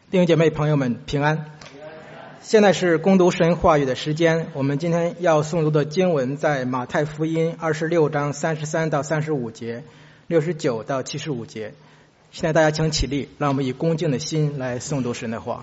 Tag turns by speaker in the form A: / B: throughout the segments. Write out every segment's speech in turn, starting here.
A: 弟兄姐妹朋友们平安。现在是攻读神话语的时间，我们今天要诵读的经文在马太福音26章33到35节，69到75节。现在大家请起立，让我们以恭敬的心来诵读神的话。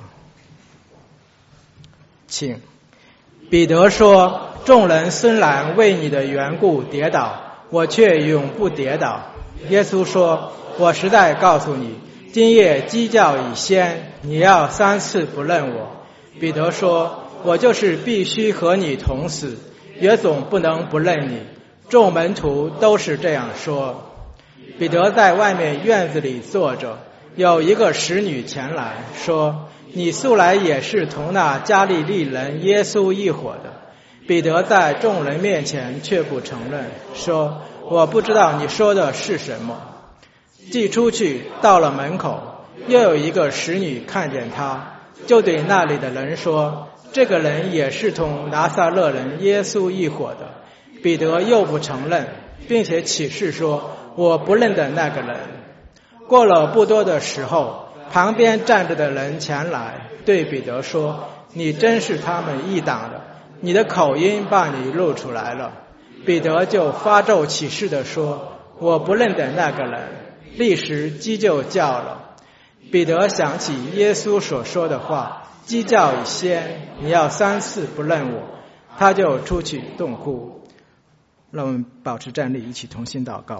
A: 请。彼得说，众人虽然为你的缘故跌倒，我却永不跌倒。耶稣说，我实在告诉你，今夜鸡叫以先，你要3次不认我。彼得说，我就是必须和你同死，也总不能不认你。众门徒都是这样说。彼得在外面院子里坐着，有一个使女前来说，你素来也是同那加利利人耶稣一伙的。彼得在众人面前却不承认，说，我不知道你说的是什么。既出去到了门口，又有一个使女看见他，就对那里的人说，这个人也是同拿撒勒人耶稣一伙的。彼得又不承认，并且起誓说，我不认得那个人。过了不多的时候，旁边站着的人前来对彼得说，你真是他们一党的，你的口音把你露出来了。彼得就发咒起誓地说，我不认得那个人。立时鸡就叫了。彼得想起耶稣所说的话，鸡叫以先，你要3次不认我，他就出去痛哭。让我们保持站立，一起同心祷告。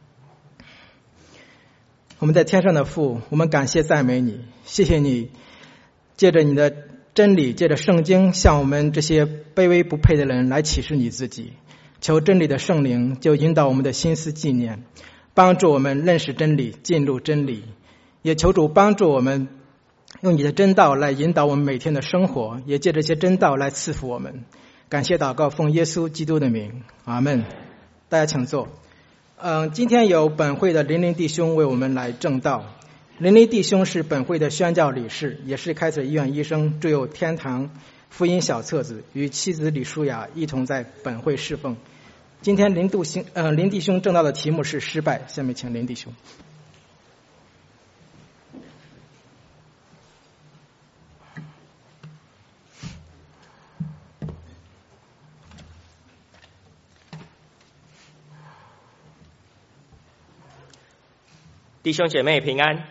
A: 我们在天上的父，我们感谢赞美你，谢谢你借着你的真理，借着圣经向我们这些卑微不配的人来启示你自己。求真理的圣灵就引导我们的心思纪念，帮助我们认识真理，进入真理。也求主帮助我们用你的真道来引导我们每天的生活，也借这些真道来赐福我们。感谢祷告，奉耶稣基督的名，阿们。大家请坐。今天由本会的林林弟兄为我们来证道。林林弟兄是本会的宣教理事，也是开采医院医生，著有天堂福音小册子，与妻子李淑雅一同在本会侍奉。今天林弟兄证道的题目是失败。下面请林弟兄。
B: 弟兄姐妹平安。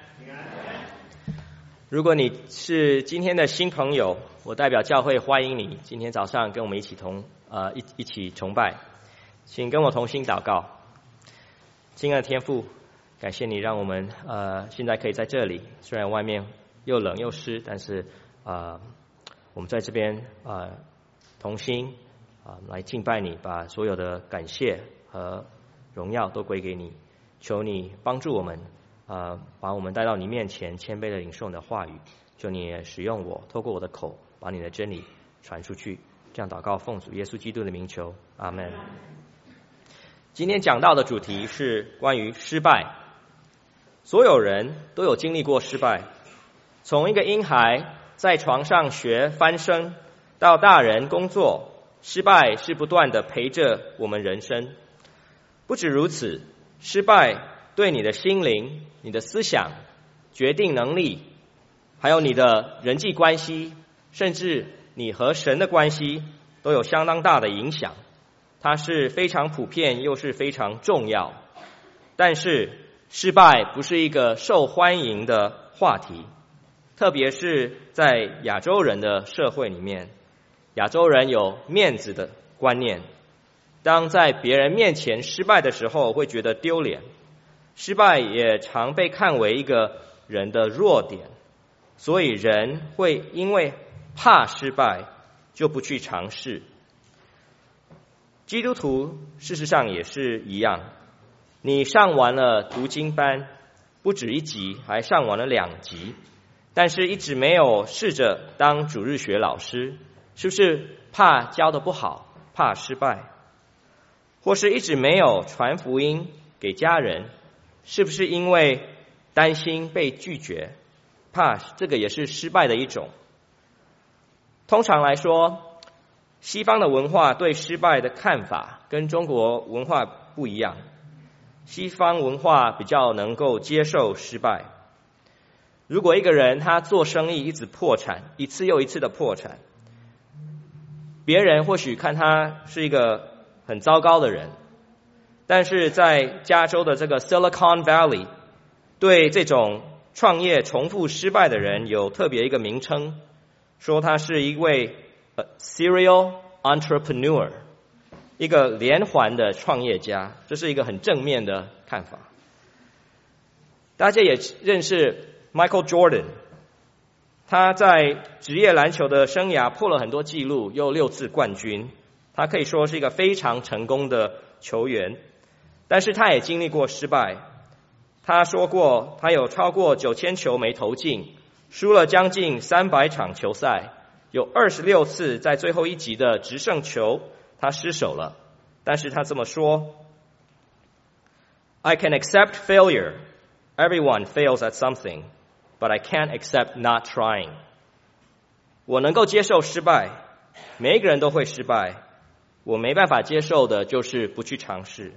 B: 如果你是今天的新朋友，我代表教会欢迎你今天早上跟我们一起崇拜。请跟我同心祷告。亲爱的天父，感谢你让我们现在可以在这里，虽然外面又冷又湿，但是我们在这边同心来敬拜你，把所有的感谢和荣耀都归给你。求你帮助我们把我们带到你面前，谦卑的领受你的话语。求你也使用我，透过我的口把你的真理传出去。这样祷告奉主耶稣基督的名求，阿们。今天讲到的主题是关于失败。所有人都有经历过失败，从一个婴孩在床上学翻身，到大人工作，失败是不断的陪着我们人生。不止如此，失败对你的心灵、你的思想、决定能力，还有你的人际关系，甚至你和神的关系都有相当大的影响。它是非常普遍又是非常重要。但是失败不是一个受欢迎的话题，特别是在亚洲人的社会里面。亚洲人有面子的观念，当在别人面前失败的时候会觉得丢脸。失败也常被看为一个人的弱点，所以人会因为怕失败就不去尝试。基督徒事实上也是一样，你上完了读经班，不止1级，还上完了2级，但是一直没有试着当主日学老师，是不是怕教得不好，怕失败？或是一直没有传福音给家人，是不是因为担心被拒绝，怕这个也是失败的一种？通常来说，西方的文化对失败的看法跟中国文化不一样。西方文化比较能够接受失败。 如果一个人他做生意一直破产，一次又一次的破产，别人或许看他是一个很糟糕的人，但是在加州的这个 Silicon Valley， 对这种创业重复失败的人有特别一个名称，说他是一位serial entrepreneur， 一个连环的创业家，这是一个很正面的看法。大家也认识 Michael Jordan， 他在职业篮球的生涯破了很多纪录，又6次冠军，他可以说是一个非常成功的球员，但是他也经历过失败。他说过他有超过9000球没投进，输了将近300场球赛，有26次在最后一集的直胜球他失手了，但是他这么说 I can accept failure. Everyone fails at something, but I can't accept not trying. 我能够接受失败，每一个人都会失败，我没办法接受的就是不去尝试。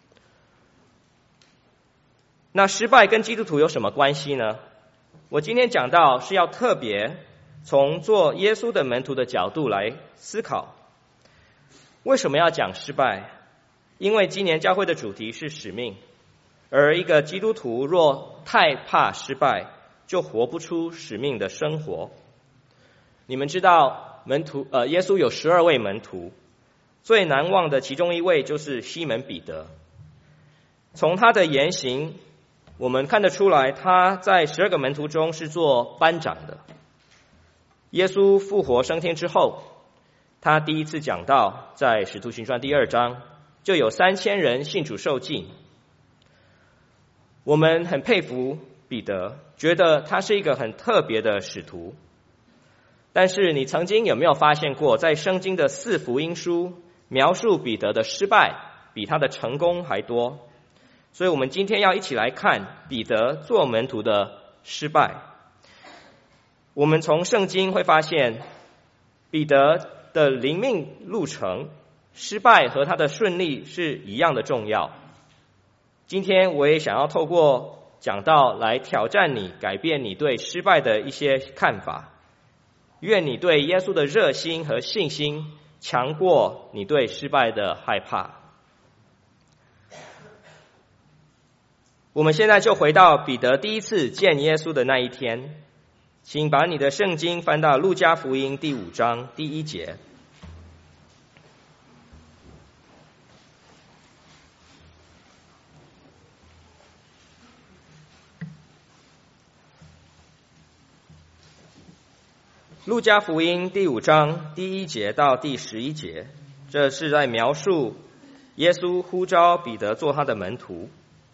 B: 那失败跟基督徒有什么关系呢？我今天讲到是要特别从做耶稣的门徒的角度来思考。为什么要讲失败？因为今年教会的主题是使命，而一个基督徒若太怕失败，就活不出使命的生活。你们知道耶稣有12位门徒，最难忘的其中一位就是西门彼得。从他的言行我们看得出来，他在12个门徒中是做班长的。耶稣复活升天之后，他第一次讲道，在使徒行传第2章，就有3000人信主受浸。我们很佩服彼得，觉得他是一个很特别的使徒。但是你曾经有没有发现过，在圣经的4福音书描述彼得的失败比他的成功还多？所以我们今天要一起来看彼得做门徒的失败。我们从圣经会发现，彼得的灵命路程，失败和他的顺利是一样的重要。今天我也想要透过讲道来挑战你，改变你对失败的一些看法。愿你对耶稣的热心和信心强过你对失败的害怕。我们现在就回到彼得第一次见耶稣的那一天，请把你的圣经翻到路加福音第5章第1节。路加福音第5章第1节到第11节，这是在描述耶稣呼召彼得做他的门徒。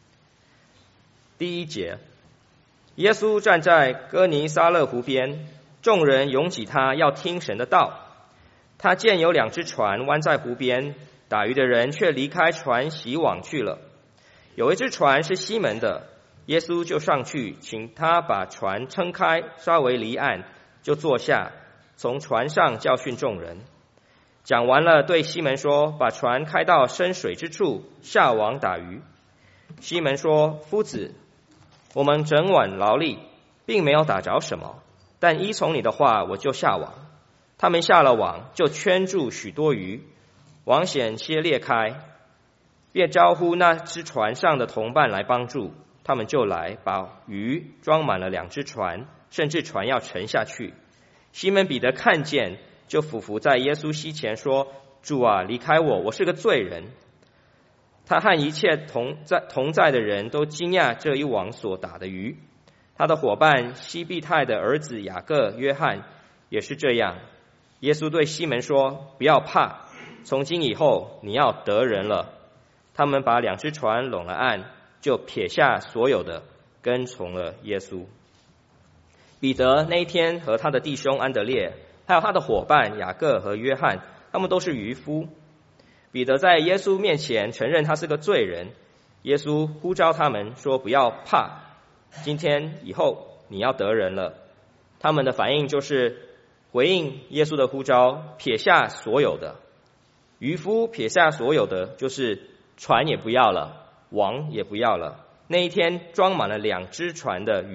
B: 第1节，耶稣站在哥尼撒勒湖边，众人拥挤他，要听神的道。他见有2只船弯在湖边，打鱼的人却离开船洗网去了。有一只船是西门的，耶稣就上去，请他把船撑开，稍微离岸，就坐下，从船上教训众人。讲完了，对西门说：把船开到深水之处，下网打鱼。西门说：夫子，我们整晚劳力，并没有打着什么，但依从你的话，我就下网。他们下了网，就圈住许多鱼，网险些裂开，便招呼那只船上的同伴来帮助。他们就来，把鱼装满了2只船，甚至船要沉下去。西门彼得看见，就俯伏在耶稣膝前说：主啊，离开我，我是个罪人。他和一切同在的人都惊讶这一网所打的鱼。他的伙伴西庇太的儿子雅各、约翰也是这样。耶稣对西门说：不要怕，从今以后你要得人了。他们把2只船拢了岸，就撇下所有的，跟从了耶稣。彼得那一天和他的弟兄安德烈，还有他的伙伴雅各和约翰，他们都是渔夫。彼得在耶稣面前承认他是个罪人，耶稣呼召他们说：不要怕，今天以后你要得人了。他们的反应就是回应耶稣的呼召，撇下所有的。渔夫撇下所有的，就是船也不要了，网也不要了。那一天装满了2只船的鱼，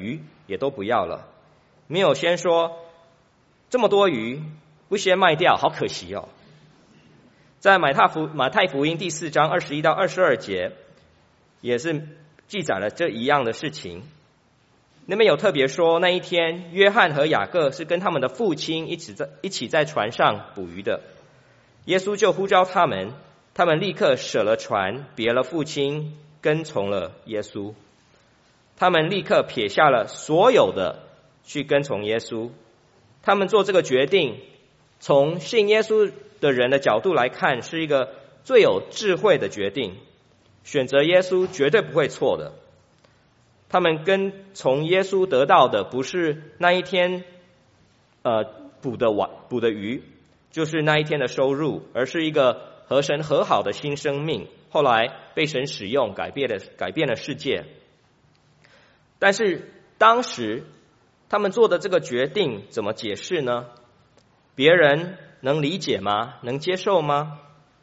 B: 也都不要了。没有先说这么多鱼不先卖掉，好可惜哦。在马太福音第4章21到22节也是记载了这一样的事情。那边有特别说，那一天约翰和雅各是跟他们的父亲一起在船上捕鱼的，耶稣就呼召他们，他们立刻舍了船，别了父亲，跟从了耶稣。他们立刻撇下了所有的去跟从耶稣。他们做这个决定，从信耶稣的人的角度来看，是一个最有智慧的决定。选择耶稣绝对不会错的。他们跟从耶稣得到的不是那一天捕的鱼，就是那一天的收入，而是一个和神和好的新生命，后来被神使用，改变了世界。但是当时他们做的这个决定怎么解释呢？别人能理解吗？能接受吗？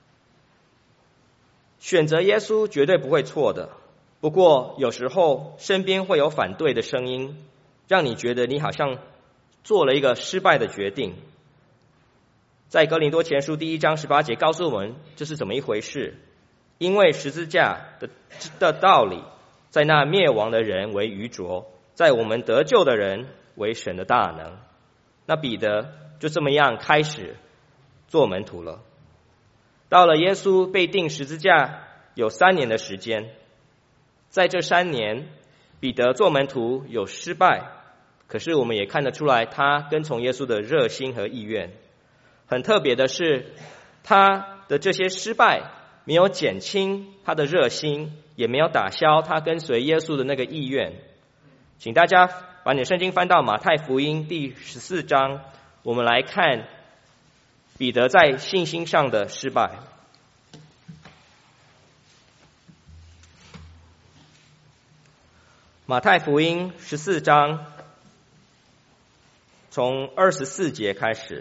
B: 选择耶稣绝对不会错的，不过有时候身边会有反对的声音，让你觉得你好像做了一个失败的决定。在哥林多前书第1章18节告诉我们这是怎么一回事。因为十字架的道理，在那灭亡的人为愚拙，在我们得救的人为神的大能。那彼得就这么样开始做门徒了。到了耶稣被钉十字架有3年的时间，在这3年彼得做门徒有失败，可是我们也看得出来他跟从耶稣的热心和意愿。很特别的是，他的这些失败没有减轻他的热心，也没有打消他跟随耶稣的那个意愿。请大家把你的圣经翻到马太福音第14章，我们来看彼得在信心上的失败。马太福音14章从24节开始。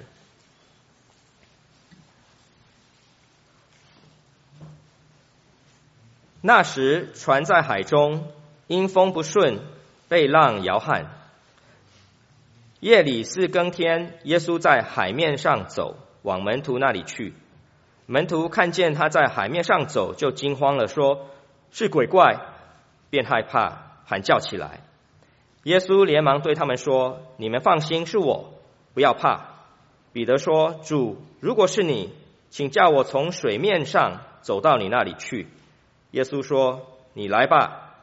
B: 那时船在海中，因风不顺，被浪摇撼。夜里4更天，耶稣在海面上走，往门徒那里去。门徒看见他在海面上走，就惊慌了，说是鬼怪，便害怕，喊叫起来。耶稣连忙对他们说，你们放心，是我，不要怕。彼得说，主，如果是你，请叫我从水面上走到你那里去。耶稣说，你来吧。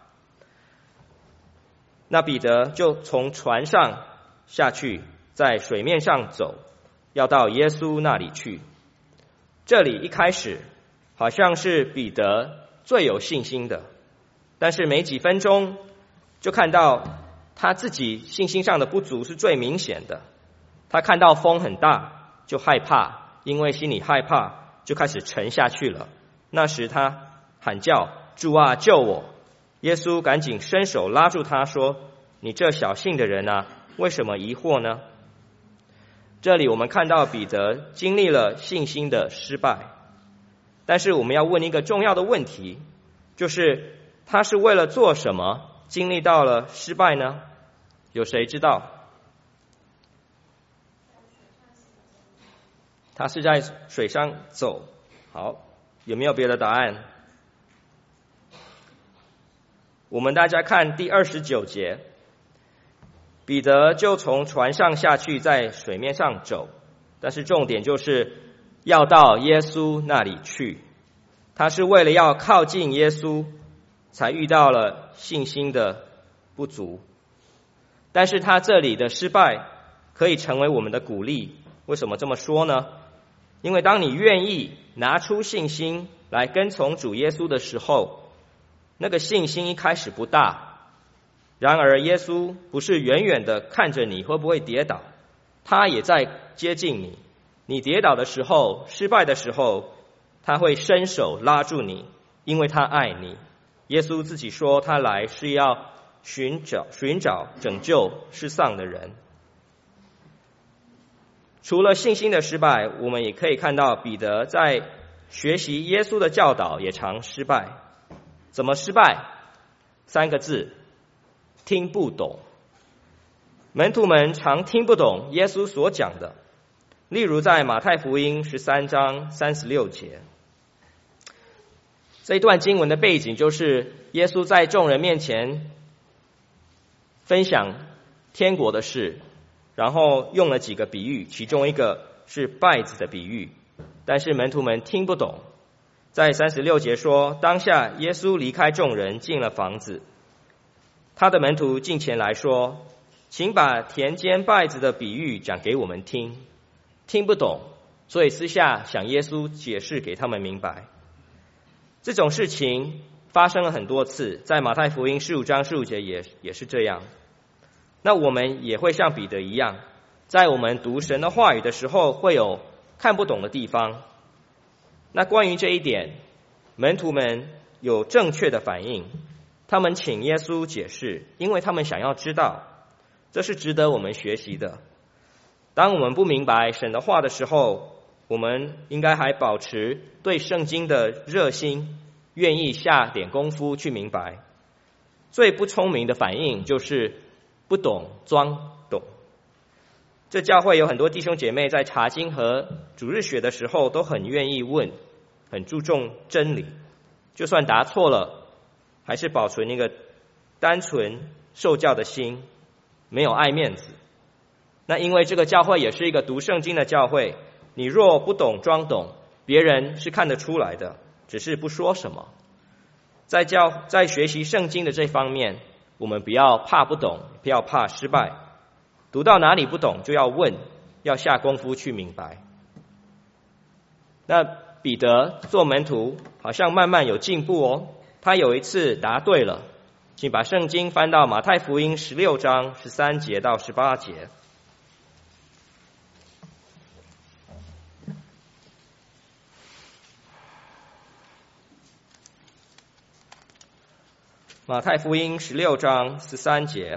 B: 那彼得就从船上下去，在水面上走，要到耶稣那里去。这里一开始好像是彼得最有信心的，但是没几分钟就看到他自己信心上的不足是最明显的。他看到风很大就害怕，因为心里害怕就开始沉下去了。那时他喊叫，主啊，救我！耶稣赶紧伸手拉住他，说，你这小信的人啊，为什么疑惑呢？这里我们看到彼得经历了信心的失败，但是我们要问一个重要的问题，就是他是为了做什么经历到了失败呢？有谁知道？他是在水上走。好，有没有别的答案？我们大家看第29节，彼得就从船上下去，在水面上走，但是重点就是要到耶稣那里去。他是为了要靠近耶稣，才遇到了信心的不足。但是他这里的失败可以成为我们的鼓励。为什么这么说呢？因为当你愿意拿出信心来跟从主耶稣的时候，那个信心一开始不大，然而耶稣不是远远的看着你会不会跌倒，他也在接近你。你跌倒的时候，失败的时候，他会伸手拉住你，因为他爱你。耶稣自己说，他来是要寻找拯救失丧的人。除了信心的失败，我们也可以看到彼得在学习耶稣的教导也常失败。怎么失败？3个字，听不懂。 门徒们常听不懂耶稣所讲的，例如在马太福音13章36节，这一段经文的背景就是耶稣在众人面前分享天国的事，然后用了几个比喻，其中一个是稗子的比喻，但是门徒们听不懂。在36节说，当下耶稣离开众人，进了房子，他的门徒近前来说，请把田间稗子的比喻讲给我们听。听不懂，所以私下想耶稣解释给他们明白。这种事情发生了很多次，在马太福音15章15节也是这样。那我们也会像彼得一样，在我们读神的话语的时候会有看不懂的地方。那关于这一点，门徒们有正确的反应，他们请耶稣解释，因为他们想要知道，这是值得我们学习的。当我们不明白神的话的时候，我们应该还保持对圣经的热心，愿意下点功夫去明白。最不聪明的反应就是不懂装懂。这教会有很多弟兄姐妹在查经和主日学的时候都很愿意问，很注重真理，就算答错了，还是保存一个单纯受教的心，没有爱面子。那因为这个教会也是一个读圣经的教会，你若不懂装懂，别人是看得出来的，只是不说什么。在学习圣经的这方面，我们不要怕不懂，不要怕失败，读到哪里不懂就要问，要下功夫去明白。那彼得做门徒好像慢慢有进步哦，他有一次答对了。请把圣经翻到马太福音16章13节到18节。马太福音16章13节，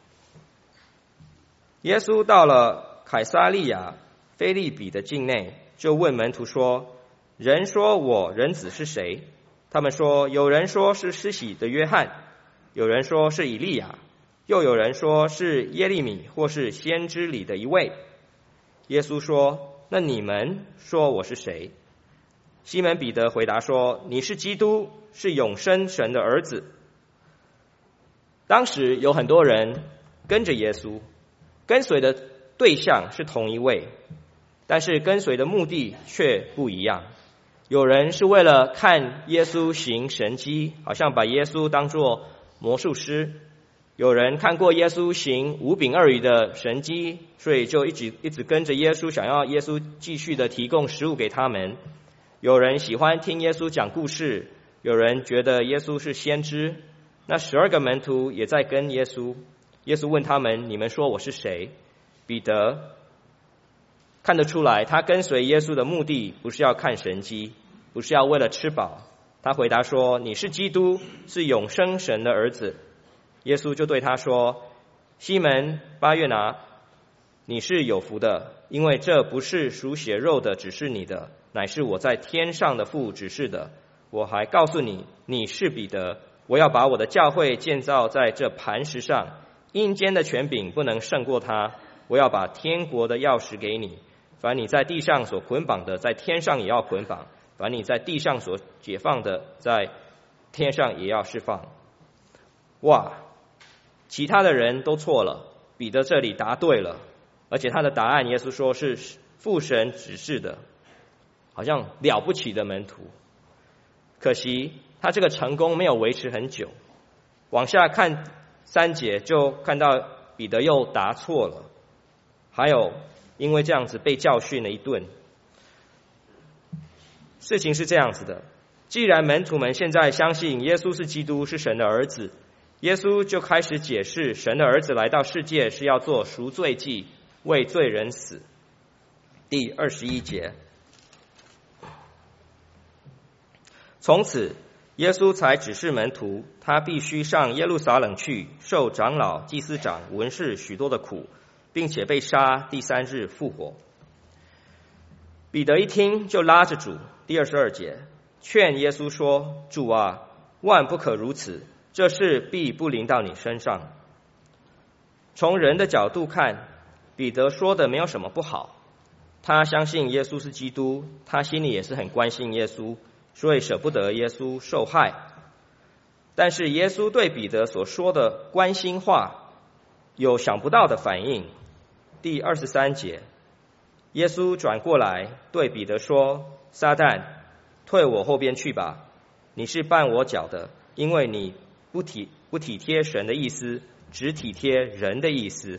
B: 耶稣到了凯撒利亚腓立比的境内，就问门徒说，人说我人子是谁？他们说，有人说是施洗的约翰，有人说是以利亚，又有人说是耶利米或是先知里的一位。耶稣说，那你们说我是谁？西门彼得回答说，你是基督，是永生神的儿子。当时有很多人跟着耶稣，跟随的对象是同一位，但是跟随的目的却不一样。有人是为了看耶稣行神迹，好像把耶稣当作魔术师；有人看过耶稣行5饼2鱼的神迹，所以就一直跟着耶稣，想要耶稣继续的提供食物给他们；有人喜欢听耶稣讲故事，有人觉得耶稣是先知。那12个门徒也在跟耶稣，耶稣问他们，你们说我是谁？彼得看得出来，他跟随耶稣的目的不是要看神迹，不是要为了吃饱。他回答说，你是基督，是永生神的儿子。耶稣就对他说，西门巴约拿，你是有福的，因为这不是属血肉的指示你的，乃是我在天上的父指示的。我还告诉你，你是彼得，我要把我的教会建造在这磐石上，阴间的权柄不能胜过它。我要把天国的钥匙给你，凡你在地上所捆绑的，在天上也要捆绑；凡你在地上所解放的，在天上也要释放。哇，其他的人都错了，彼得这里答对了，而且他的答案耶稣说是父神指示的，好像了不起的门徒。可惜他这个成功没有维持很久，往下看3节就看到彼得又答错了，还有因为这样子被教训了一顿。事情是这样子的，既然门徒们现在相信耶稣是基督，是神的儿子，耶稣就开始解释神的儿子来到世界是要做赎罪祭，为罪人死。第21节，从此耶稣才指示门徒，他必须上耶路撒冷去，受长老、祭司长、文士许多的苦，并且被杀，第3日复活。彼得一听就拉着主，第22节，劝耶稣说，主啊，万不可如此，这事必不临到你身上。 从人的角度看，彼得说的没有什么不好，他相信耶稣是基督，他心里也是很关心耶稣，所以舍不得耶稣受害。但是耶稣对彼得所说的关心话有想不到的反应。第23节，耶稣转过来对彼得说：撒旦，退我后边去吧，你是绊我脚的，因为你不体贴神的意思，只体贴人的意思。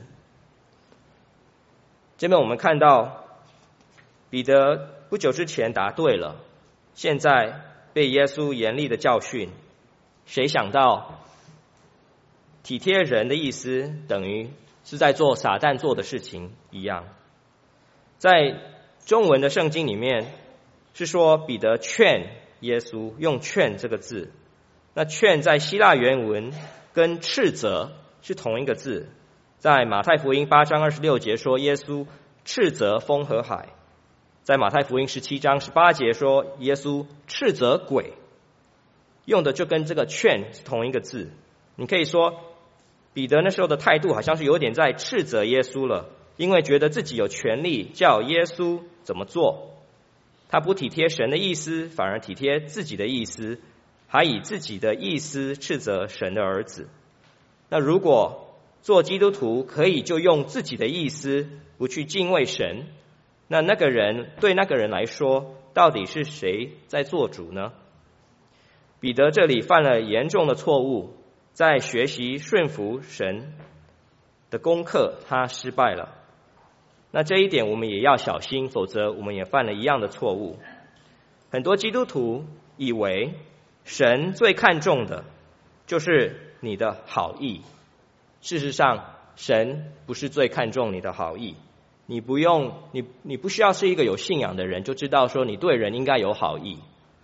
B: 这边我们看到彼得不久之前答对了，现在被耶稣严厉的教训。谁想到体贴人的意思等于是在做撒旦做的事情一样。在中文的圣经里面是说彼得劝耶稣，用劝这个字，那劝在希腊原文跟斥责是同一个字。在马太福音8章26节说耶稣斥责风和海，在马太福音17章18节说耶稣斥责鬼，用的就跟这个劝是同一个字。你可以说彼得那时候的态度好像是有点在斥责耶稣了，因为觉得自己有权利叫耶稣怎么做，他不体贴神的意思，反而体贴自己的意思，还以自己的意思斥责神的儿子。那如果做基督徒可以就用自己的意思，不去敬畏神，那个人对那个人来说，到底是谁在做主呢？彼得这里犯了严重的错误，在学习顺服神的功课他失败了。那这一点我们也要小心，否则我们也犯了一样的错误。很多基督徒以为神最看重的就是你的好意，事实上神不是最看重你的好意。你不需要是一个有信仰的人就知道说你对人应该有好意。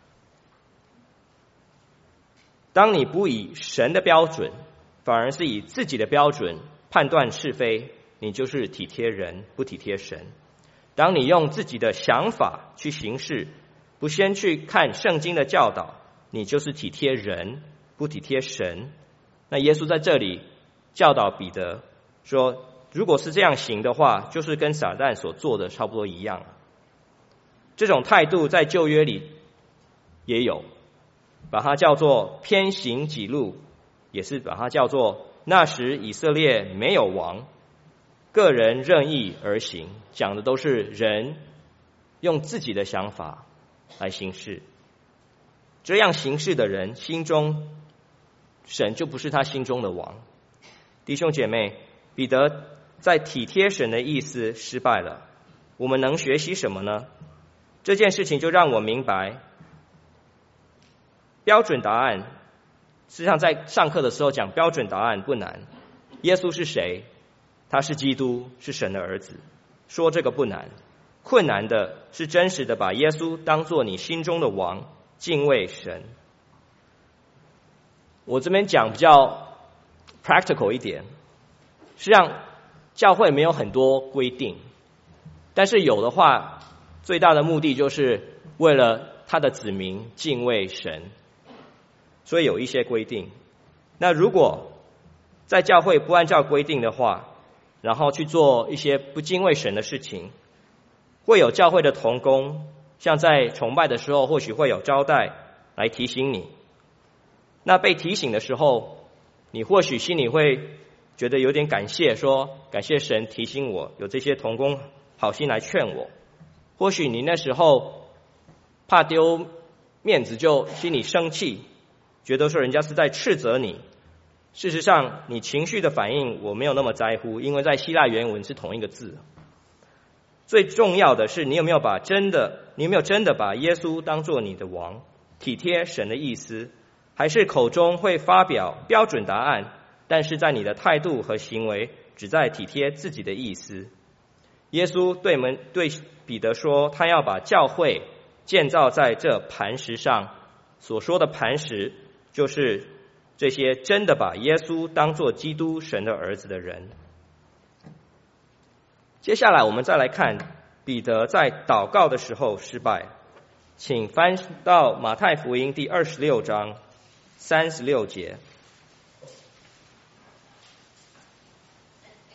B: 当你不以神的标准，反而是以自己的标准判断是非，你就是体贴人，不体贴神。当你用自己的想法去行事，不先去看圣经的教导，你就是体贴人，不体贴神。那耶稣在这里教导彼得说，如果是这样行的话，就是跟撒旦所做的差不多一样。这种态度在旧约里也有，把它叫做偏行己路，也是把它叫做那时以色列没有王，个人任意而行，讲的都是人用自己的想法来行事。这样行事的人心中神就不是他心中的王。弟兄姐妹，彼得在体贴神的意思失败了，我们能学习什么呢？这件事情就让我明白标准答案，实际上在上课的时候讲标准答案不难。耶稣是谁？他是基督，是神的儿子，说这个不难。困难的是真实的把耶稣当作你心中的王，敬畏神。我这边讲比较 practical 一点，实际上教会没有很多规定，但是有的话，最大的目的就是为了他的子民敬畏神，所以有一些规定。那如果在教会不按照规定的话，然后去做一些不敬畏神的事情，会有教会的同工，像在崇拜的时候或许会有招待来提醒你。那被提醒的时候，你或许心里会觉得有点感谢，说感谢神提醒我，有这些同工好心来劝我。或许你那时候怕丢面子，就心里生气，觉得说人家是在斥责你。事实上你情绪的反应我没有那么在乎，因为在希腊原文是同一个字。最重要的是你有没有真的把耶稣当作你的王，体贴神的意思，还是口中会发表标准答案，但是在你的态度和行为只在体贴自己的意思。耶稣对彼得说，他要把教会建造在这磐石上，所说的磐石就是这些真的把耶稣当作基督神的儿子的人。接下来我们再来看彼得在祷告的时候失败。请翻到马太福音第26章36节。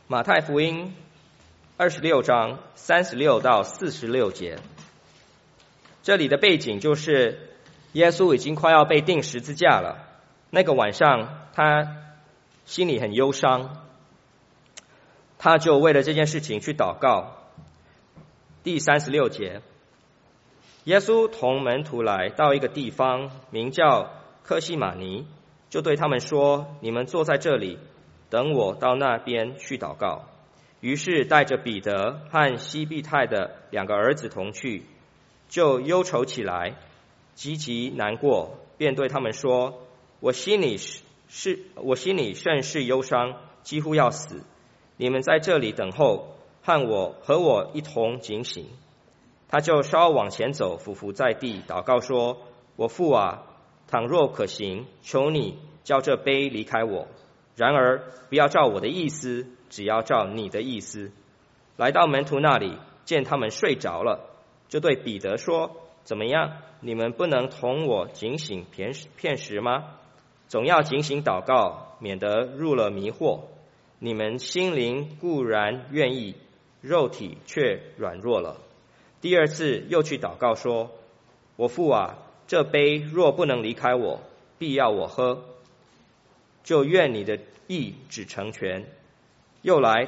B: 马太福音26章36到46节，这里的背景就是耶稣已经快要被钉十字架了。那个晚上他心里很忧伤，他就为了这件事情去祷告。第36节，耶稣同门徒来到一个地方，名叫客西马尼，就对他们说：你们坐在这里，等我到那边去祷告。于是带着彼得和西庇太的2个儿子同去，就忧愁起来，极其难过，便对他们说：我心里甚是忧伤，几乎要死。你们在这里等候，和我一同警醒。他就稍往前走，俯伏在地，祷告说：我父啊，倘若可行，求你叫这杯离开我，然而不要照我的意思，只要照你的意思。来到门徒那里，见他们睡着了，就对彼得说：怎么样，你们不能同我警醒片时吗？总要警醒祷告，免得入了迷惑。你们心灵固然愿意，肉体却软弱了。第2次又去祷告说：我父啊，这杯若不能离开我，必要我喝，就愿你的意只成全。又来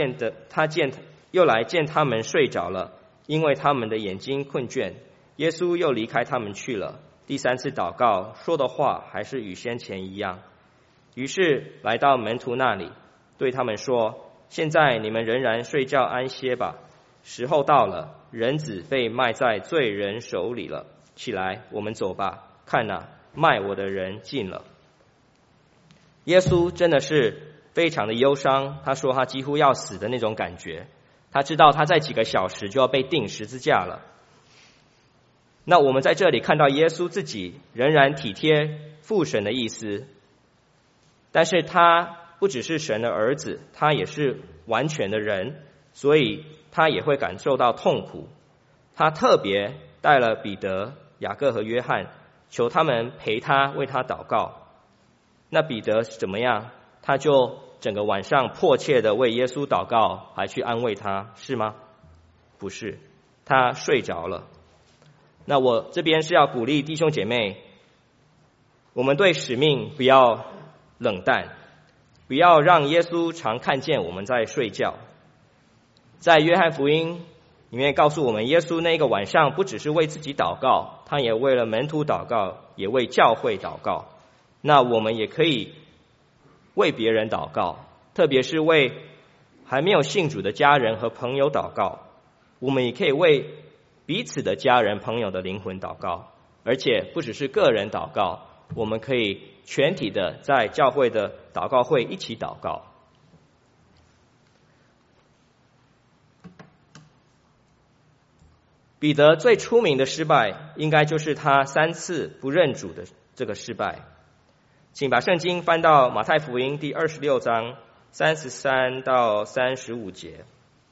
B: 见他们睡着了，因为他们的眼睛困倦。耶稣又离开他们去了。第3次祷告，说的话还是与先前一样。于是来到门徒那里，对他们说：现在你们仍然睡觉安歇吧，时候到了，人子被卖在罪人手里了。起来，我们走吧，看哪，卖我的人近了。耶稣真的是非常的忧伤，他说他几乎要死的那种感觉，他知道他在几个小时就要被钉十字架了。那我们在这里看到耶稣自己仍然体贴父神的意思，但是他不只是神的儿子，他也是完全的人，所以他也会感受到痛苦。他特别带了彼得、雅各和约翰，求他们陪他，为他祷告。那彼得是怎么样？他就整个晚上迫切的为耶稣祷告，还去安慰他，是吗？不是，他睡着了。那我这边是要鼓励弟兄姐妹，我们对使命不要冷淡，不要让耶稣常看见我们在睡觉。在约翰福音里面告诉我们，耶稣那个晚上不只是为自己祷告，他也为了门徒祷告，也为教会祷告。那我们也可以为别人祷告，特别是为还没有信主的家人和朋友祷告。我们也可以为彼此的家人朋友的灵魂祷告，而且不只是个人祷告，我们可以全体的在教会的祷告会一起祷告。彼得最出名的失败，应该就是他3次不认主的这个失败。请把圣经翻到马太福音第26章33到35节。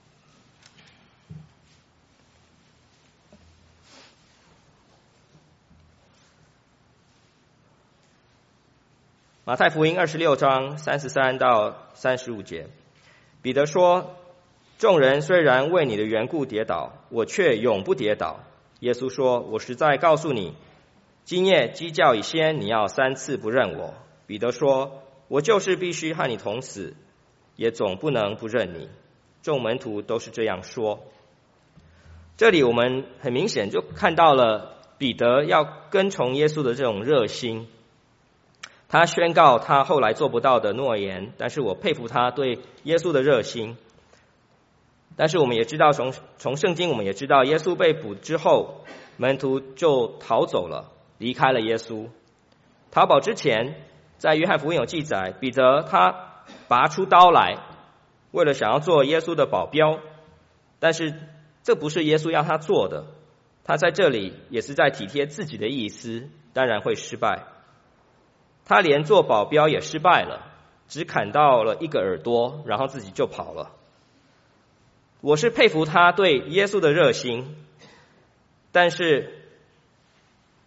B: 马太福音26章33到35节，彼得说：众人虽然为你的缘故跌倒，我却永不跌倒。耶稣说：我实在告诉你，今夜鸡叫以先，你要3次不认我。彼得说：我就是必须和你同死，也总不能不认你。众门徒都是这样说。这里我们很明显就看到了彼得要跟从耶稣的这种热心。他宣告他后来做不到的诺言，但是我佩服他对耶稣的热心。但是我们也知道，从圣经我们也知道，耶稣被捕之后，门徒就逃走了，离开了耶稣。逃跑之前，在约翰福音有记载，彼得他拔出刀来，为了想要做耶稣的保镖，但是这不是耶稣要他做的，他在这里也是在体贴自己的意思，当然会失败。他连做保镖也失败了，只砍到了1个耳朵，然后自己就跑了。我是佩服他对耶稣的热心，但是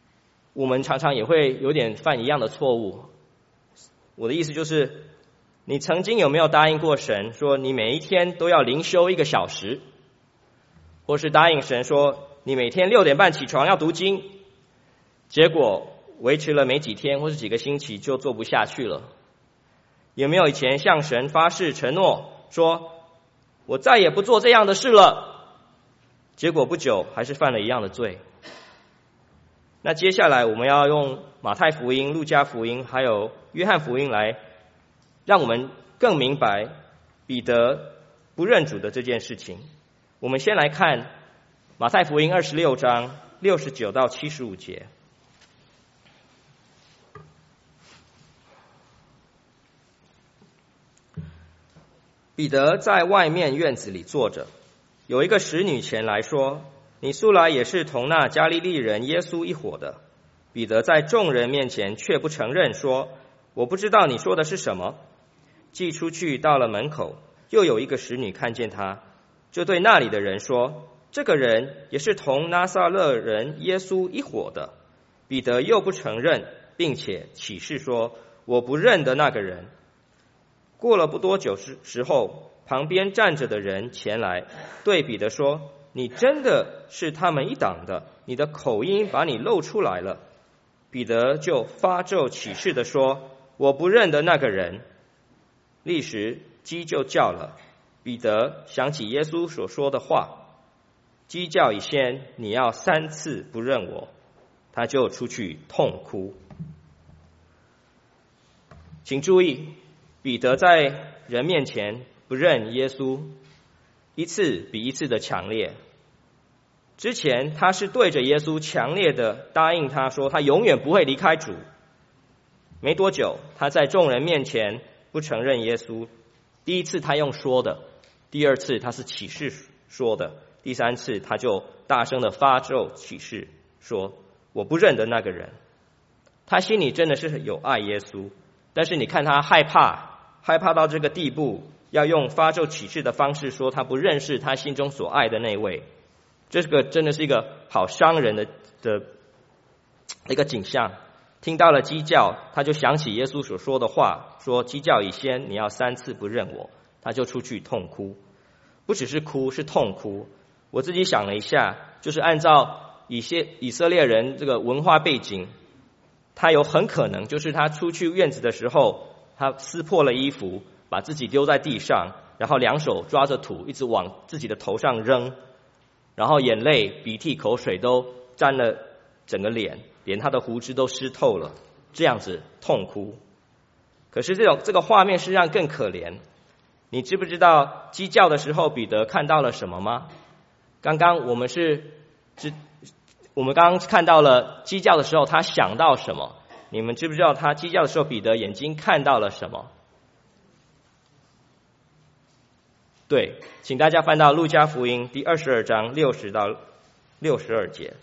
B: 我们常常也会有点犯一样的错误。我的意思就是， 你曾经有没有答应过神，说你每一天都要灵修1个小时？或是答应神说你每天6点半起床要读经，结果维持了没几天或是几个星期就做不下去了？有没有以前向神发誓承诺，说我再也不做这样的事了，结果不久还是犯了一样的罪？那接下来我们要用马太福音、路加福音还有约翰福音来让我们更明白彼得不认主的这件事情。我们先来看马太福音26章69到75节。彼得在外面院子里坐着，有一个使女前来说，你素来也是同那加利利人耶稣一伙的。彼得在众人面前却不承认，说我不知道你说的是什么。既出去到了门口，又有一个使女看见他，就对那里的人说，这个人也是同拿撒勒人耶稣一伙的。彼得又不承认，并且起誓说，我不认得那个人。过了不多久时候，旁边站着的人前来对彼得说，你真的是他们一党的，你的口音把你露出来了。彼得就发咒起誓的说，我不认得那个人。立时鸡就叫了。彼得想起耶稣所说的话，鸡叫以先，你要3次不认我，他就出去痛哭。请注意，彼得在人面前不认耶稣，一次比一次的强烈。之前他是对着耶稣强烈的答应他说他永远不会离开主，没多久他在众人面前不承认耶稣。第一次他用说的，第二次他是起誓说的，第三次他就大声的发咒起誓说我不认得那个人。他心里真的是有爱耶稣，但是你看他害怕到这个地步，要用发咒起誓的方式说他不认识他心中所爱的那位。这个真的是一个好伤人的一个景象。听到了鸡叫，他就想起耶稣所说的话，说鸡叫以先，你要3次不认我，他就出去痛哭。不只是哭，是痛哭。我自己想了一下，就是按照以色列人这个文化背景，他有很可能就是他出去院子的时候，他撕破了衣服，把自己丢在地上，然后2手抓着土一直往自己的头上扔，然后眼泪鼻涕口水都沾了整个脸，连他的胡子都湿透了，这样子痛哭。可是这个画面实际上更可怜。你知不知道鸡叫的时候彼得看到了什么吗？刚刚看到了鸡叫的时候他想到什么？你们知不知道他鸡叫的时候彼得眼睛看到了什么？对，请大家翻到路加福音第22章60到62节。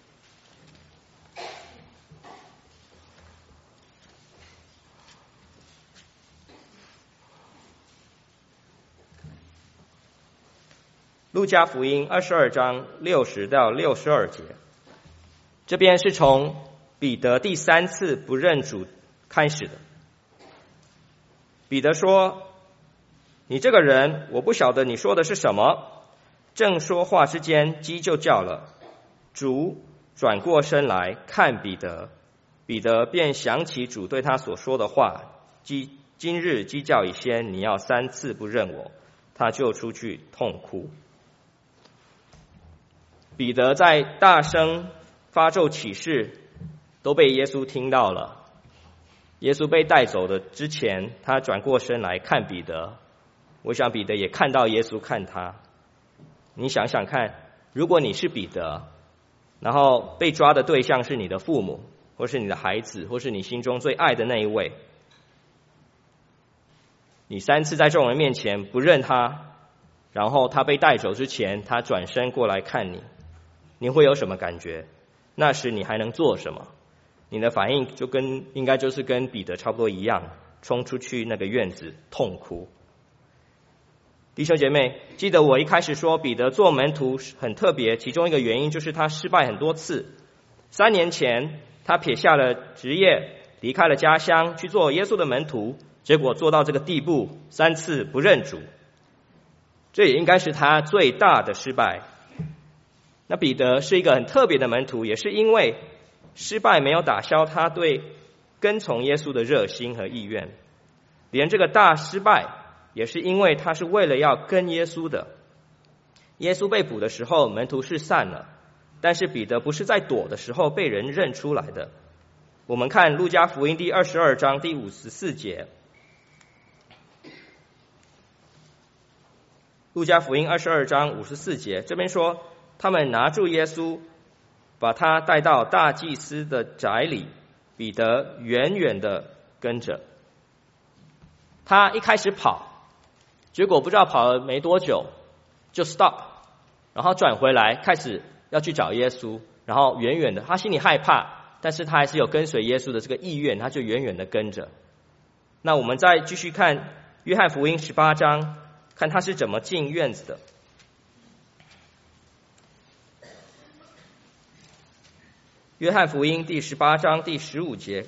B: 路加福音22章60到62节，这边是从彼得第3次不认主开始的。彼得说，你这个人，我不晓得你说的是什么。正说话之间，鸡就叫了。主转过身来看彼得，彼得便想起主对他所说的话，今日鸡叫以先，你要3次不认我，他就出去痛哭。彼得在大声发咒起誓，都被耶稣听到了。耶稣被带走的之前，他转过身来看彼得，我想彼得也看到耶稣看他。你想想看，如果你是彼得，然后被抓的对象是你的父母，或是你的孩子，或是你心中最爱的那一位，你3次在众人面前不认他，然后他被带走之前，他转身过来看你，你会有什么感觉？那时你还能做什么？你的反应应该就是跟彼得差不多一样，冲出去那个院子痛哭。弟兄姐妹，记得我一开始说彼得做门徒很特别，其中一个原因就是他失败很多次。3年前他撇下了职业，离开了家乡去做耶稣的门徒， 结果做到这个地步，3次不认主，这也应该是他最大的失败。那彼得是一个很特别的门徒，也是因为失败没有打消他对跟从耶稣的热心和意愿，连这个大失败也是因为他是为了要跟耶稣的。耶稣被捕的时候，门徒是散了，但是彼得不是在躲的时候被人认出来的。我们看路加福音第22章第54节，路加福音22章54节，这边说他们拿住耶稣，把他带到大祭司的宅里，彼得远远的跟着。他一开始跑，结果不知道跑了没多久就 stop， 然后转回来开始要去找耶稣，然后远远的，他心里害怕，但是他还是有跟随耶稣的这个意愿，他就远远的跟着。那我们再继续看约翰福音18章，看他是怎么进院子的。约翰福音第18章第15节，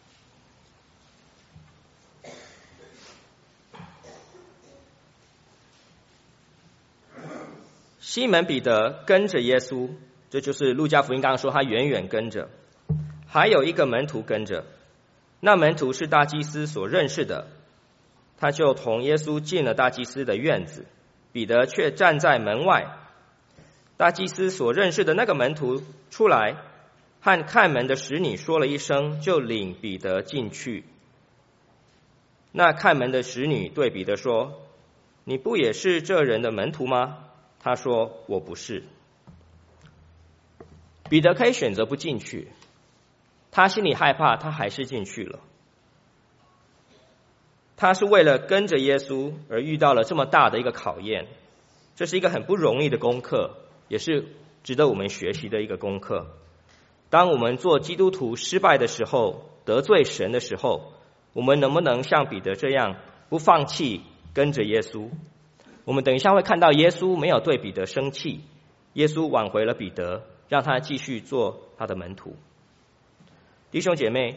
B: 西门彼得跟着耶稣，这就是路加福音刚刚说他远远跟着，还有一个门徒跟着，那门徒是大祭司所认识的，他就同耶稣进了大祭司的院子，彼得却站在门外。大祭司所认识的那个门徒出来，和看门的使女说了一声，就领彼得进去。那看门的使女对彼得说：“你不也是这人的门徒吗？”他说：“我不是。”彼得可以选择不进去，他心里害怕，他还是进去了。他是为了跟着耶稣而遇到了这么大的一个考验，这是一个很不容易的功课，也是值得我们学习的一个功课。当我们做基督徒失败的时候，得罪神的时候，我们能不能像彼得这样不放弃跟着耶稣？我们等一下会看到耶稣没有对彼得生气，耶稣挽回了彼得，让他继续做他的门徒。弟兄姐妹，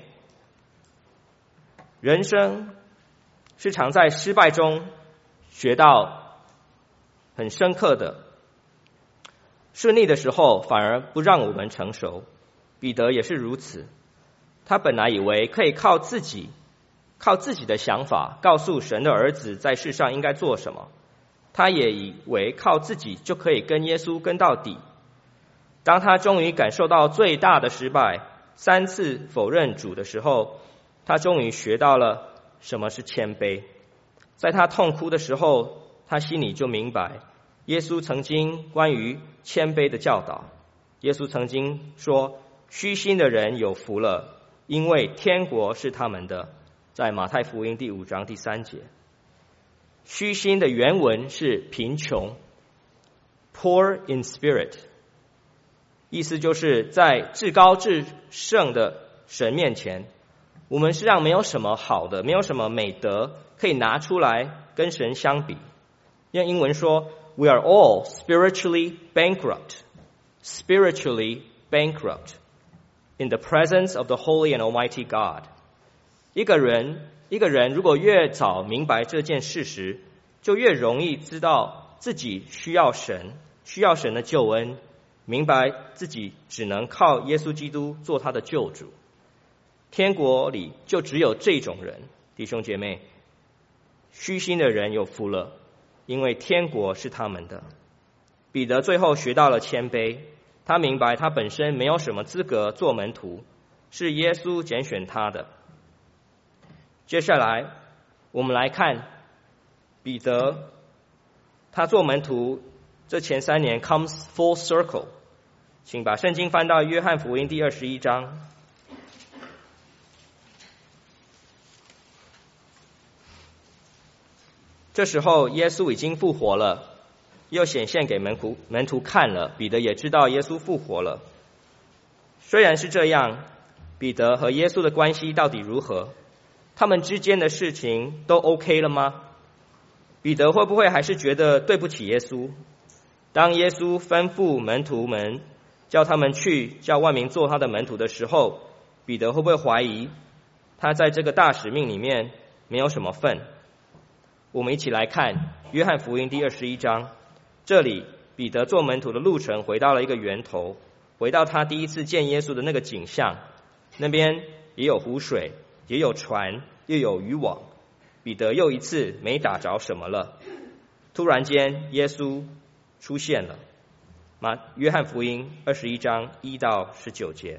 B: 人生是常在失败中学到很深刻的，顺利的时候反而不让我们成熟。彼得也是如此，他本来以为可以靠自己的想法告诉神的儿子在世上应该做什么，他也以为靠自己就可以跟耶稣跟到底。当他终于感受到最大的失败，3次否认主的时候，他终于学到了什么是谦卑。在他痛哭的时候，他心里就明白耶稣曾经关于谦卑的教导。耶稣曾经说，虚心的人有福了，因为天国是他们的，在马太福音第5章第3节。虚心的原文是贫穷 poor in spirit， 意思就是在至高至圣的神面前，我们实际上没有什么好的，没有什么美德可以拿出来跟神相比。用英文说 We are all spiritually bankrupt in the presence of the holy and almighty God。 一个人如果越早明白这件事实，就越容易知道自己需要神的救恩，明白自己只能靠耶稣基督做他的救主。天国里就只有这种人，弟兄姐妹，虚心的人有福了，因为天国是他们的。彼得最后学到了谦卑，他明白他本身没有什么资格做门徒，是耶稣拣选他的。接下来我们来看彼得，他做门徒这前3年 comes full circle。 请把圣经翻到约翰福音第21章。这时候耶稣已经复活了，又显现给门徒看了，彼得也知道耶稣复活了。虽然是这样，彼得和耶稣的关系到底如何？他们之间的事情都 OK 了吗？彼得会不会还是觉得对不起耶稣？当耶稣吩咐门徒们叫他们去叫万民做他的门徒的时候，彼得会不会怀疑他在这个大使命里面没有什么份。我们一起来看约翰福音第21章，这里彼得做门徒的路程回到了一个源头，回到他第一次见耶稣的那个景象，那边也有湖水，也有船，又有渔网。彼得又一次没打着什么了。突然间耶稣出现了。约翰福音21章1到19节。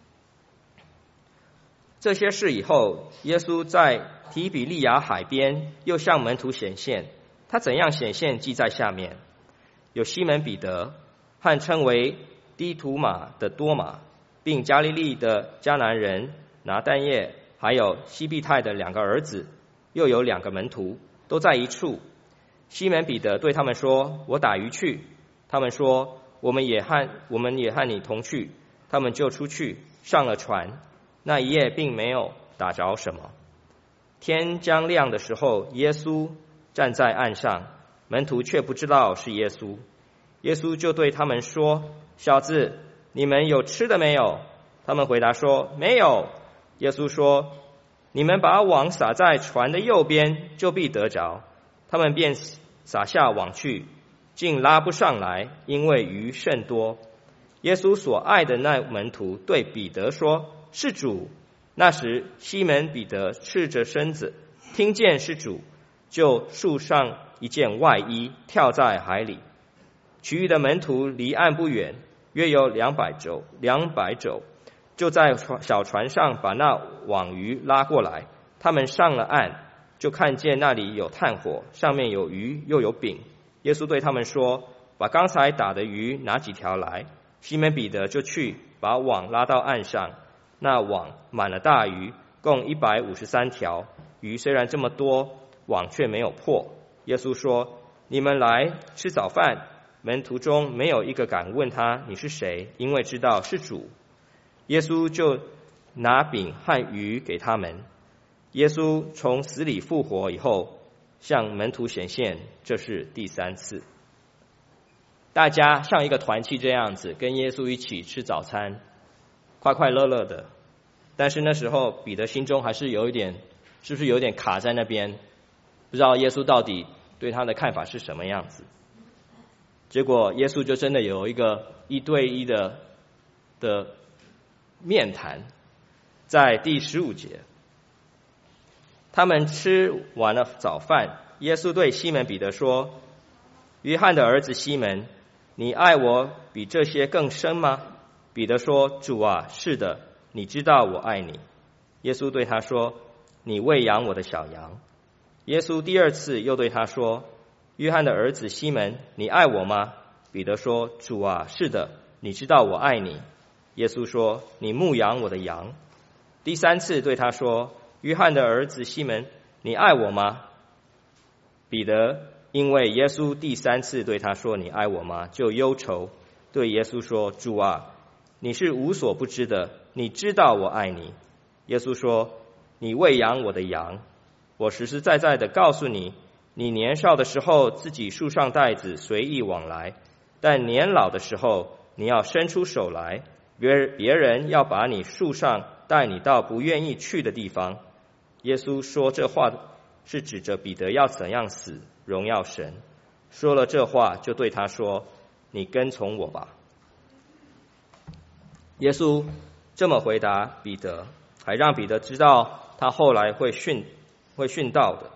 B: 这些事以后，耶稣在提比利亚海边又向门徒显现。他怎样显现记在下面。有西门彼得和称为低图马的多马，并加利利的迦南人拿但业，还有西庇太的2个儿子，又有2个门徒，都在一处。西门彼得对他们说：我打鱼去。他们说：我们也和你同去。他们就出去上了船。那一夜并没有打着什么。天将亮的时候，耶稣站在岸上，门徒却不知道是耶稣。耶稣就对他们说：小子，你们有吃的没有？他们回答说：没有。耶稣说：你们把网撒在船的右边，就必得着。他们便撒下网去，竟拉不上来，因为鱼甚多。耶稣所爱的那门徒对彼得说：是主。那时西门彼得赤着身子，听见是主，就束上一件外衣，跳在海里。其余的门徒离岸不远，约有200肘，就在小船上把那网鱼拉过来。他们上了岸，就看见那里有炭火，上面有鱼又有饼。耶稣对他们说：把刚才打的鱼拿几条来。西门彼得就去把网拉到岸上，那网满了大鱼，共153条。鱼虽然这么多，网却没有破。耶稣说：你们来吃早饭。门徒中没有一个敢问他你是谁，因为知道是主。耶稣就拿饼和鱼给他们。耶稣从死里复活以后，向门徒显现，这是第3次。大家像一个团契这样子，跟耶稣一起吃早餐，快快乐乐的。但是那时候彼得心中还是有一点，是不是有点卡在那边，不知道耶稣到底对他的看法是什么样子。结果耶稣就真的有一个1对1的面谈。在第15节，他们吃完了早饭，耶稣对西门彼得说：约翰的儿子西门，你爱我比这些更深吗？彼得说：主啊，是的，你知道我爱你。耶稣对他说：你喂养我的小羊。耶稣第2次又对他说：约翰的儿子西门，你爱我吗？彼得说：主啊，是的，你知道我爱你。耶稣说：你牧养我的羊。第3次对他说：约翰的儿子西门，你爱我吗？彼得因为耶稣第3次对他说你爱我吗，就忧愁，对耶稣说：主啊，你是无所不知的，你知道我爱你。耶稣说：你喂养我的羊。我实实在在的告诉你，你年少的时候自己束上带子随意往来，但年老的时候你要伸出手来，别人要把你束上，带你到不愿意去的地方。耶稣说这话是指着彼得要怎样死，荣耀神。说了这话，就对他说：你跟从我吧。耶稣这么回答彼得，还让彼得知道他后来会殉道的。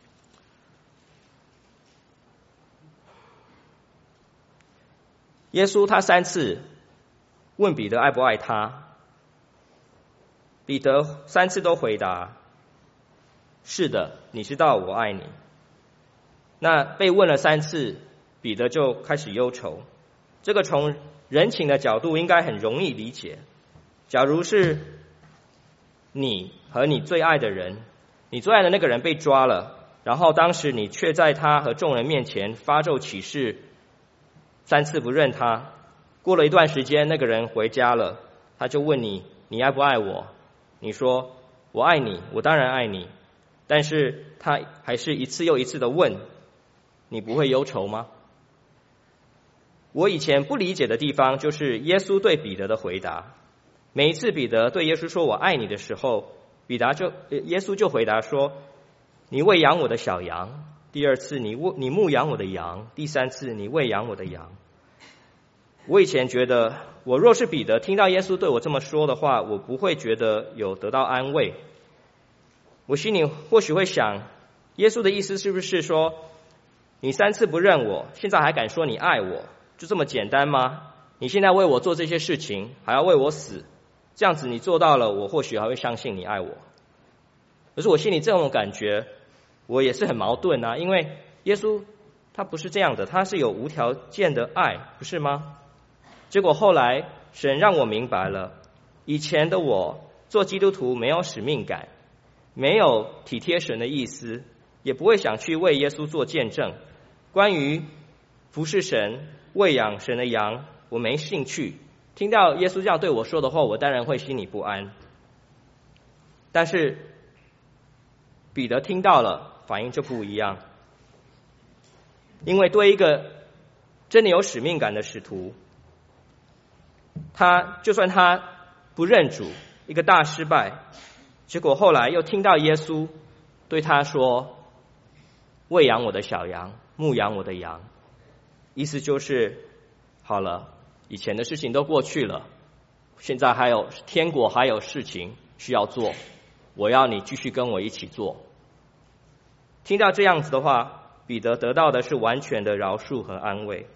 B: 耶稣他3次问彼得爱不爱他，彼得3次都回答：是的，你知道我爱你。那被问了3次，彼得就开始忧愁。这个从人情的角度应该很容易理解。假如是你和你最爱的人，你最爱的那个人被抓了，然后当时你却在他和众人面前发咒起誓3次不认他。过了一段时间，那个人回家了，他就问你：你爱不爱我？你说：我爱你，我当然爱你。但是他还是一次又一次的问，你不会忧愁吗？我以前不理解的地方就是耶稣对彼得的回答。每一次彼得对耶稣说我爱你的时候，耶稣就回答说： 你喂养我的小羊；第二次，你牧养我的羊；第三次，你喂养我的羊。我以前觉得，我若是彼得，听到耶稣对我这么说的话，我不会觉得有得到安慰。我心里或许会想，耶稣的意思是不是说，你3次不认我，现在还敢说你爱我，就这么简单吗？你现在为我做这些事情，还要为我死，这样子你做到了，我或许还会相信你爱我。可是我心里这种感觉，我也是很矛盾啊，因为耶稣他不是这样的，他是有无条件的爱，不是吗？结果后来神让我明白了，以前的我做基督徒没有使命感，没有体贴神的意思，也不会想去为耶稣做见证。关于服侍神、喂养神的羊，我没兴趣。听到耶稣这样对我说的话，我当然会心里不安。但是彼得听到了，反应就不一样。因为对一个真的有使命感的使徒，就算他不认主，一个大失败，结果后来又听到耶稣对他说，喂养我的小羊，牧养我的羊，意思就是好了，以前的事情都过去了，现在还有天国还有事情需要做，我要你继续跟我一起做。听到这样子的话，彼得得到的是完全的饶恕和安慰。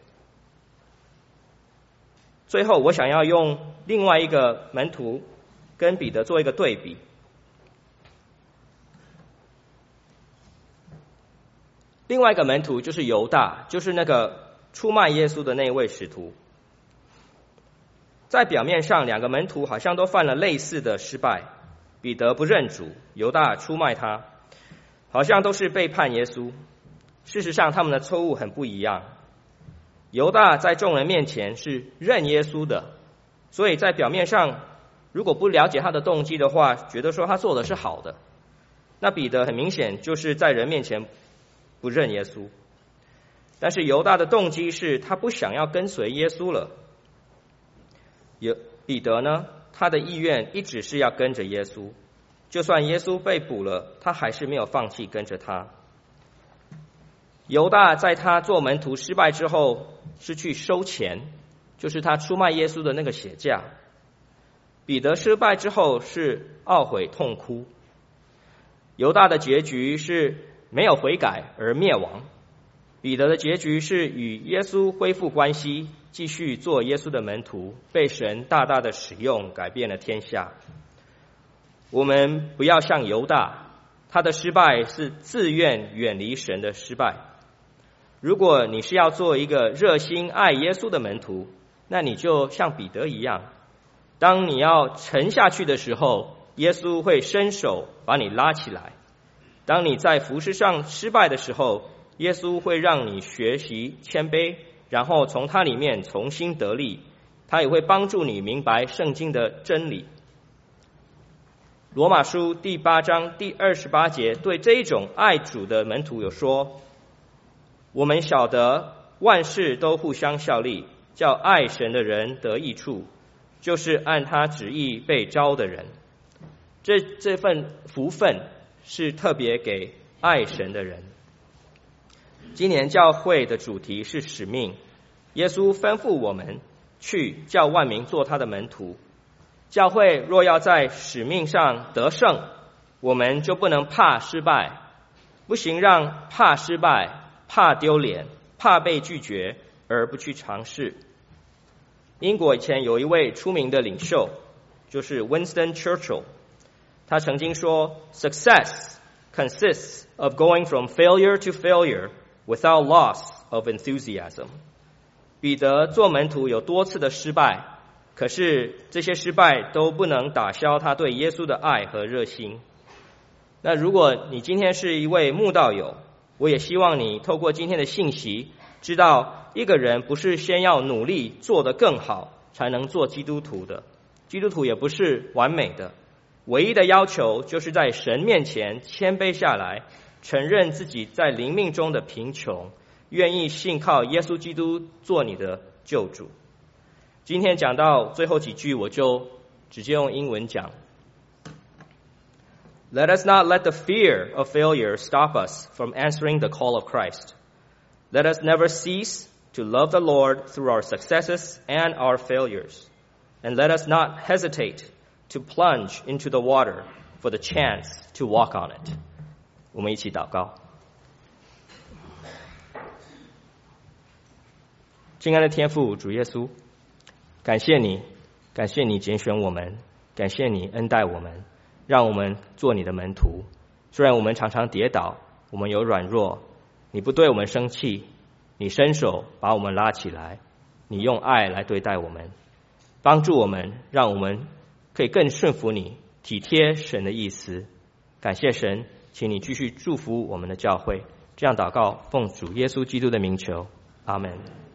B: 最后我想要用另外一个门徒跟彼得做一个对比。另外一个门徒就是犹大，就是那个出卖耶稣的那位使徒。在表面上两个门徒好像都犯了类似的失败，彼得不认主，犹大出卖他，好像都是背叛耶稣。事实上他们的错误很不一样。犹大在众人面前是认耶稣的，所以在表面上如果不了解他的动机的话，觉得说他做的是好的。那彼得很明显就是在人面前不认耶稣，但是犹大的动机是他不想要跟随耶稣了。彼得呢，他的意愿一直是要跟着耶稣，就算耶稣被捕了，他还是没有放弃跟着他。犹大在他做门徒失败之后是去收钱，就是他出卖耶稣的那个血价。彼得失败之后是懊悔痛哭。犹大的结局是没有悔改而灭亡，彼得的结局是与耶稣恢复关系，继续做耶稣的门徒，被神大大的使用，改变了天下。我们不要像犹大，他的失败是自愿远离神的失败。如果你是要做一个热心爱耶稣的门徒，那你就像彼得一样，当你要沉下去的时候，耶稣会伸手把你拉起来。当你在服事上失败的时候，耶稣会让你学习谦卑，然后从他里面重新得力。他也会帮助你明白圣经的真理。罗马书第8章第28节对这一种爱主的门徒有说，我们晓得万事都互相效力，叫爱神的人得益处，就是按他旨意被招的人。这份福分是特别给爱神的人。今年教会的主题是使命，耶稣吩咐我们去叫万民做他的门徒。教会若要在使命上得胜，我们就不能怕失败，不行让怕失败、怕丢脸、怕被拒绝而不去尝试。英国以前有一位出名的领袖，就是 Winston Churchill， 他曾经说 Success consists of going from failure to failure without loss of enthusiasm。 彼得做门徒有多次的失败，可是这些失败都不能打消他对耶稣的爱和热心。那如果你今天是一位慕道友，我也希望你透过今天的信息，知道一个人不是先要努力做得更好才能做基督徒的，基督徒也不是完美的，唯一的要求就是在神面前谦卑下来，承认自己在灵命中的贫穷，愿意信靠耶稣基督做你的救主。今天讲到最后几句，我就直接用英文讲。 Let us not let the fear of failure stop us from answering the call of Christ. Let us never cease to love the Lord through our successes and our failures. And let us not hesitate to plunge into the water for the chance to walk on it. 我们一起祷告。亲爱的天父主耶稣，感谢你拣选我们，感谢你恩待我们，让我们做你的门徒。虽然我们常常跌倒，我们有软弱，你不对我们生气，你伸手把我们拉起来，你用爱来对待我们，帮助我们，让我们可以更顺服你，体贴神的意思。感谢神，请你继续祝福我们的教会。这样祷告，奉主耶稣基督的名求，阿们。